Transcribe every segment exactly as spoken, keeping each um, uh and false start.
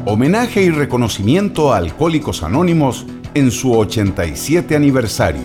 Homenaje y reconocimiento a Alcohólicos Anónimos en su ochenta y siete aniversario.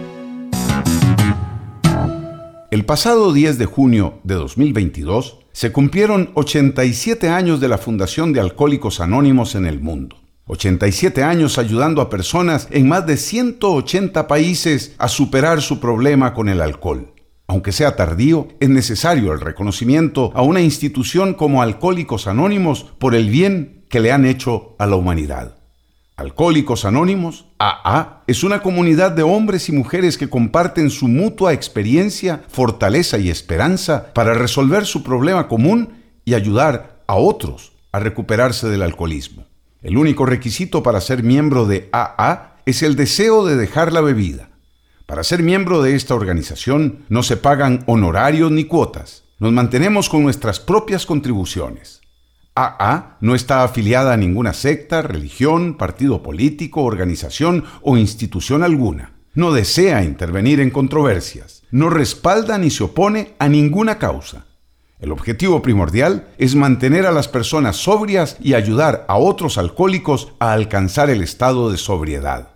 El pasado diez de junio de dos mil veintidós se cumplieron ochenta y siete años de la fundación de Alcohólicos Anónimos en el mundo. ochenta y siete años ayudando a personas en más de ciento ochenta países a superar su problema con el alcohol. Aunque sea tardío, es necesario el reconocimiento a una institución como Alcohólicos Anónimos por el bien que le han hecho a la humanidad. Alcohólicos Anónimos, A A, es una comunidad de hombres y mujeres que comparten su mutua experiencia, fortaleza y esperanza para resolver su problema común y ayudar a otros a recuperarse del alcoholismo. El único requisito para ser miembro de A A es el deseo de dejar la bebida. Para ser miembro de esta organización no se pagan honorarios ni cuotas. Nos mantenemos con nuestras propias contribuciones. A A no está afiliada a ninguna secta, religión, partido político, organización o institución alguna. No desea intervenir en controversias. No respalda ni se opone a ninguna causa. El objetivo primordial es mantener a las personas sobrias y ayudar a otros alcohólicos a alcanzar el estado de sobriedad.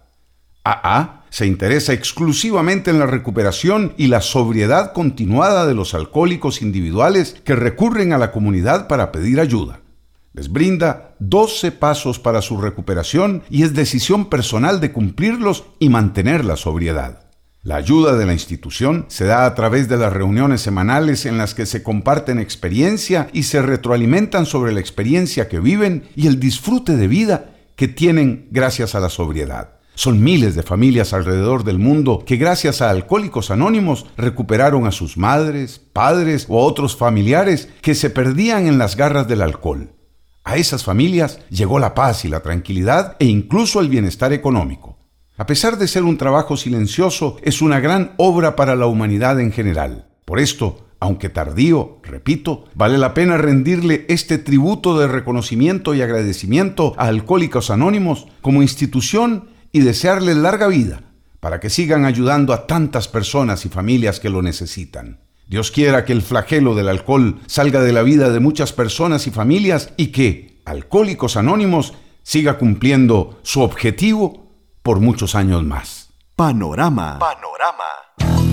A A se interesa exclusivamente en la recuperación y la sobriedad continuada de los alcohólicos individuales que recurren a la comunidad para pedir ayuda. Les brinda doce pasos para su recuperación y es decisión personal de cumplirlos y mantener la sobriedad. La ayuda de la institución se da a través de las reuniones semanales en las que se comparten experiencia y se retroalimentan sobre la experiencia que viven y el disfrute de vida que tienen gracias a la sobriedad. Son miles de familias alrededor del mundo que gracias a Alcohólicos Anónimos recuperaron a sus madres, padres o otros familiares que se perdían en las garras del alcohol. A esas familias llegó la paz y la tranquilidad e incluso el bienestar económico. A pesar de ser un trabajo silencioso, es una gran obra para la humanidad en general. Por esto, aunque tardío, repito, vale la pena rendirle este tributo de reconocimiento y agradecimiento a Alcohólicos Anónimos como institución y desearles larga vida para que sigan ayudando a tantas personas y familias que lo necesitan. Dios quiera que el flagelo del alcohol salga de la vida de muchas personas y familias y que Alcohólicos Anónimos siga cumpliendo su objetivo por muchos años más. Panorama. Panorama.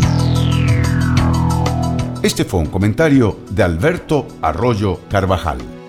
Este fue un comentario de Alberto Arroyo Carvajal.